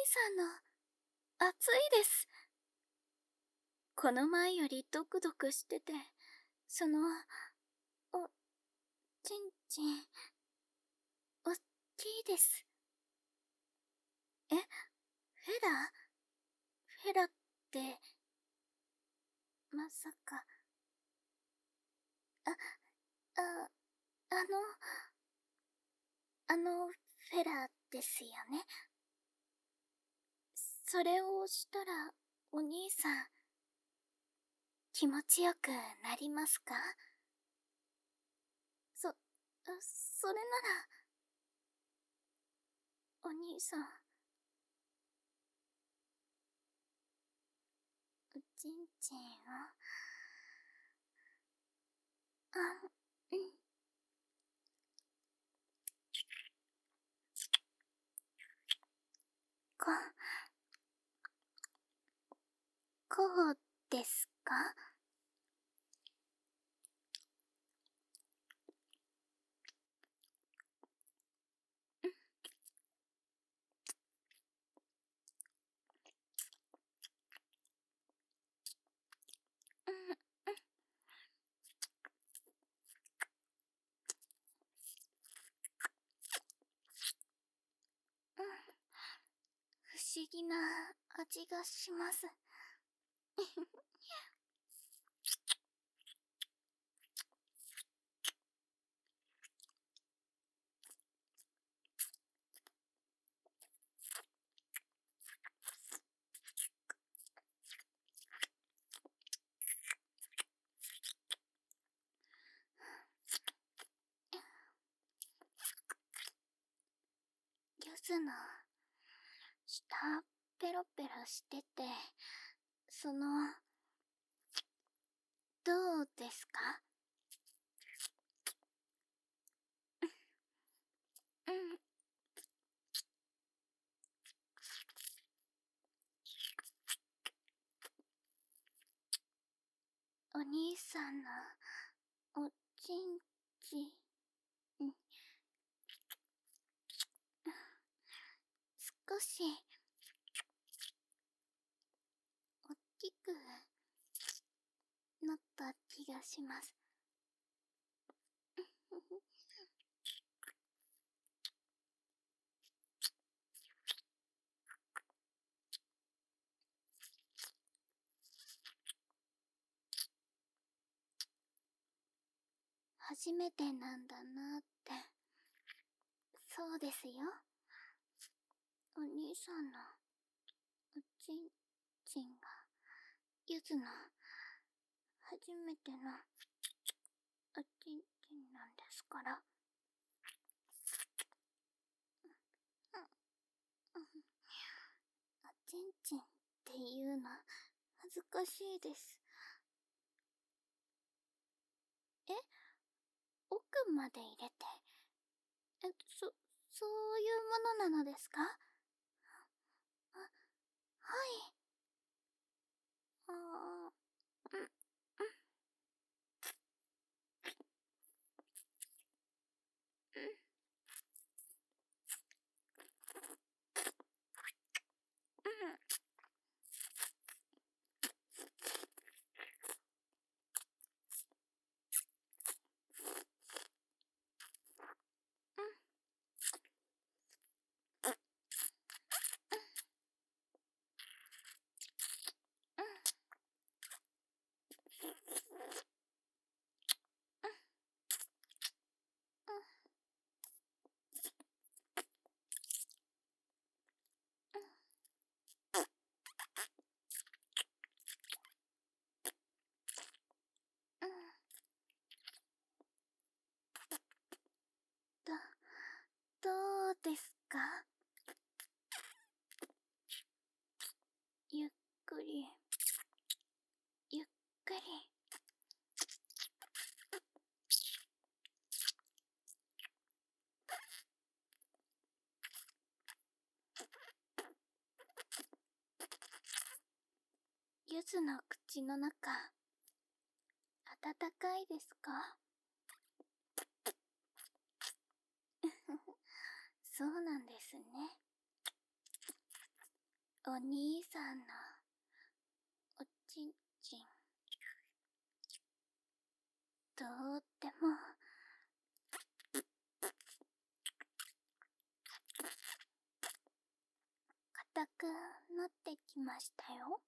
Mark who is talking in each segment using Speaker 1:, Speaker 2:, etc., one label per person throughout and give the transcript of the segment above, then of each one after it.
Speaker 1: さんの、暑いです。この前よりドクドクしてて、お、ちんちん、おっきいです。え、フェラって、まさか、あ、あ、あの、フェラですよね。それをしたら、お兄さん、気持ちよくなりますか？それなら、お兄さん、おちんちんを、うん、こ、こうですか？うん、うん、不思議な味がします。ゆずの、舌、ペロペロしてて、その、どうですか？うん、お兄さんの、おちんち、うん、少し、おっきくなった気がします。初めてなんだなって。そうですよ。お兄さんの、おちんちんが、ゆずの、初めての、おちんちんなんですから。うん、おちんちんっていうの、恥ずかしいです。え、奥まで入れて、え、そういうものなのですか？あ、はい。あー、うん、うん、うん、うん、うん、うん、うん、うん。ど、どうですか？ゆっくり、ゆっくり。ゆずの口の中、暖かいですか？そうなんですね。 お兄さんのおちんちん、とっても硬くなってきましたよ。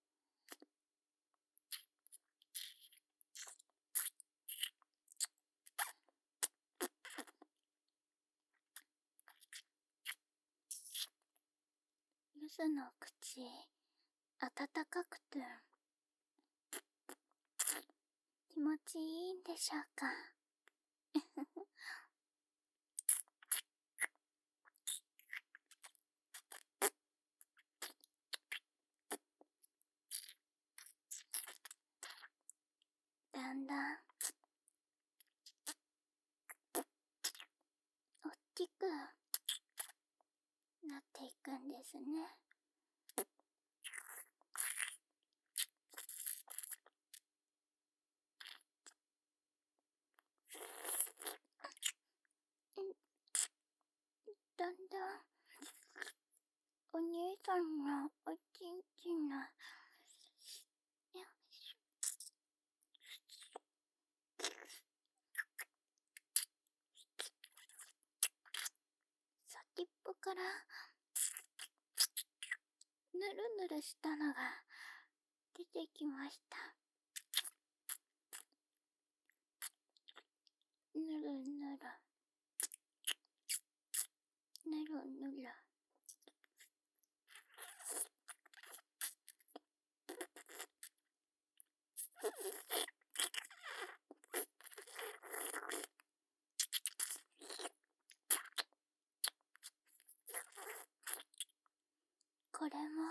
Speaker 1: ゆずの口、温かくて気持ちいいんでしょうか。だんだんおっきくなっていくんですね。だんだんお兄さんのおちんちんの先っぽからぬるぬるしたのが出てきました。ぬるぬるぬるぬる。これも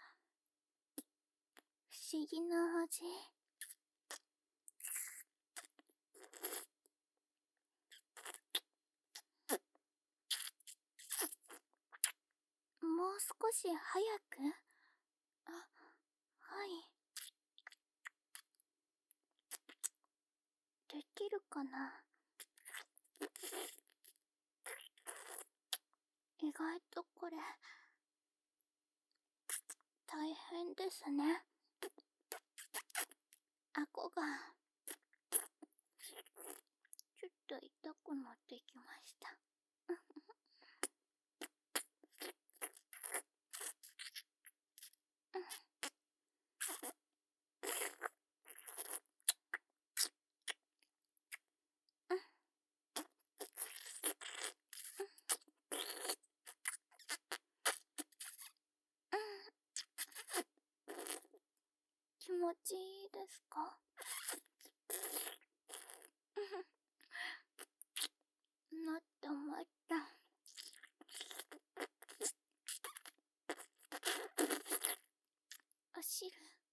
Speaker 1: 不思議な味。もう少し早く？あ、はい。できるかな？意外とこれ大変ですね。顎がちょっと痛くなってきました。気持ちいいですか？もっともっとお汁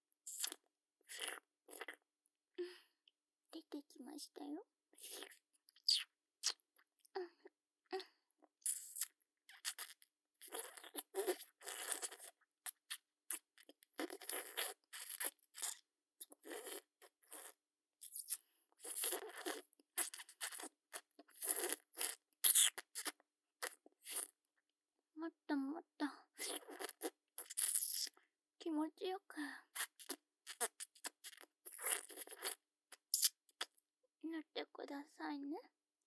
Speaker 1: 出てきましたよ。もっともっと気持ちよく塗ってくださいね。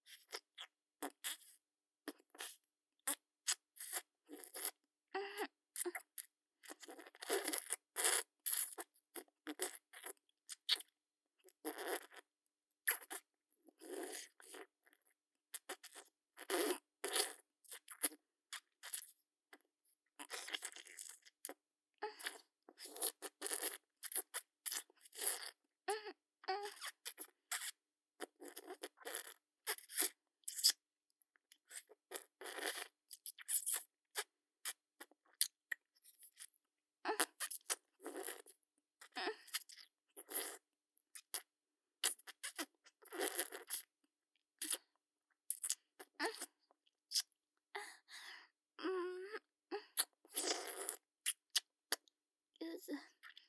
Speaker 1: ゆず、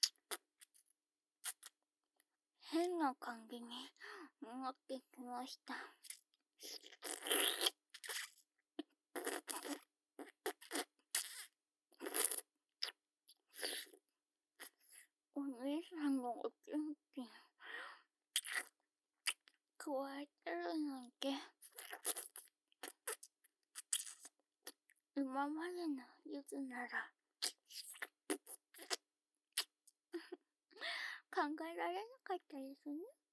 Speaker 1: 変な感じになってきました。 キンキン加えてるなんて、今までのゆずなら考えられなかったですね。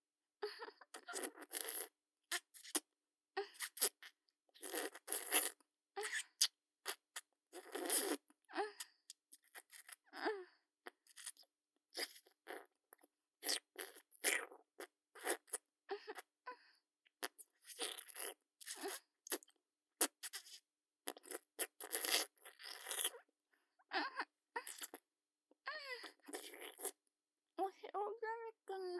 Speaker 1: おしろだらけの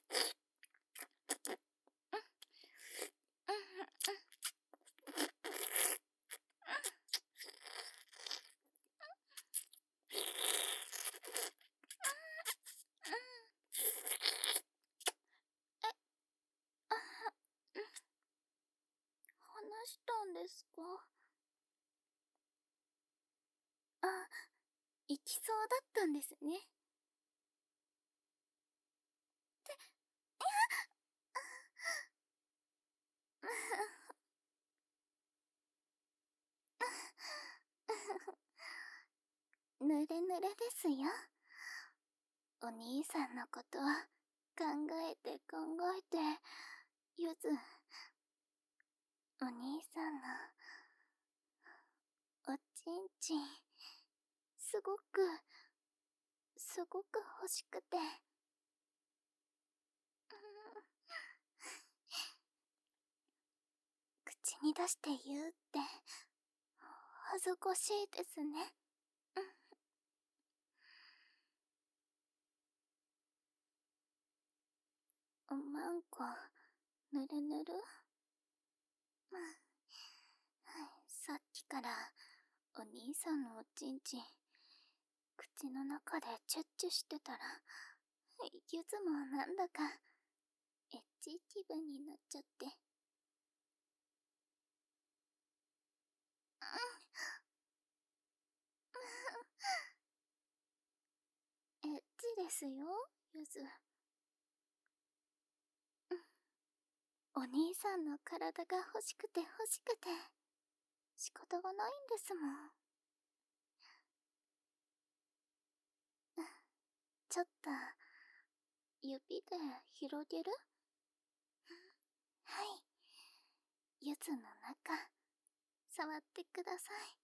Speaker 1: 話したんですか？あ、行きそうだったんですね。ぬれぬれですよ。お兄さんのこと考えて考えて、ゆず、お兄さんのおちんちん、すごく欲しくて。口に出して言うって恥ずかしいですね。おまんこぬるぬる。さっきからお兄さんのおちんちん口の中でチュッチュしてたら、ゆずもなんだかエッチい気分になっちゃって。エッチですよ、ゆず。お兄さんの体が欲しくて欲しくて仕方がないんですもん。ちょっと指で広げる？はい。ゆずの中触ってください。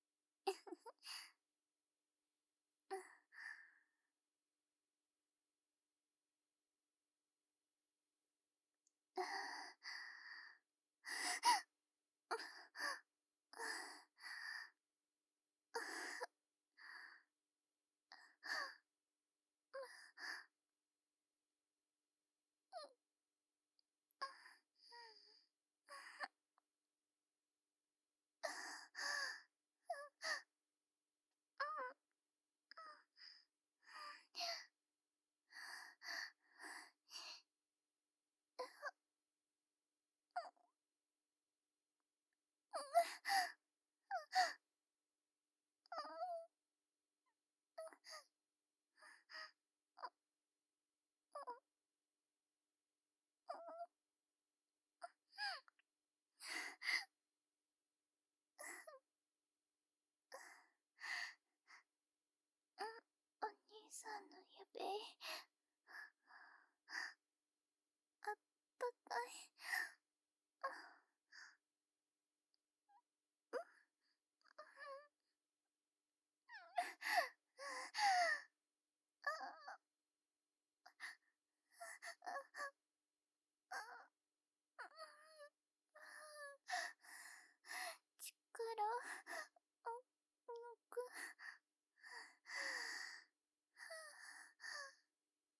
Speaker 1: お兄さんの指あったかい。力抜く。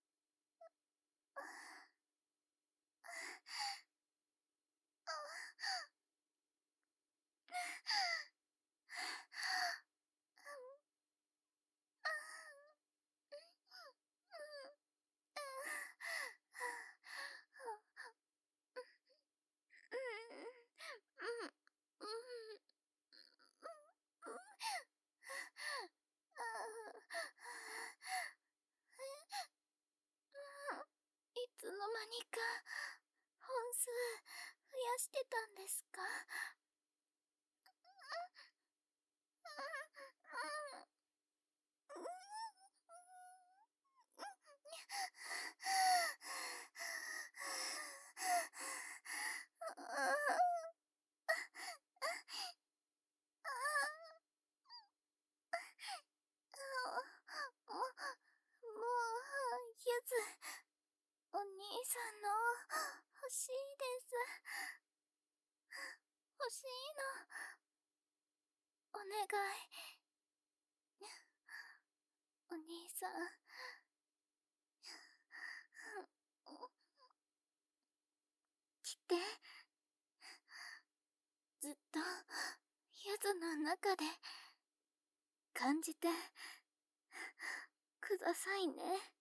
Speaker 1: しいの。お願い。お兄さん。来て。ずっとゆずの中で感じてくださいね。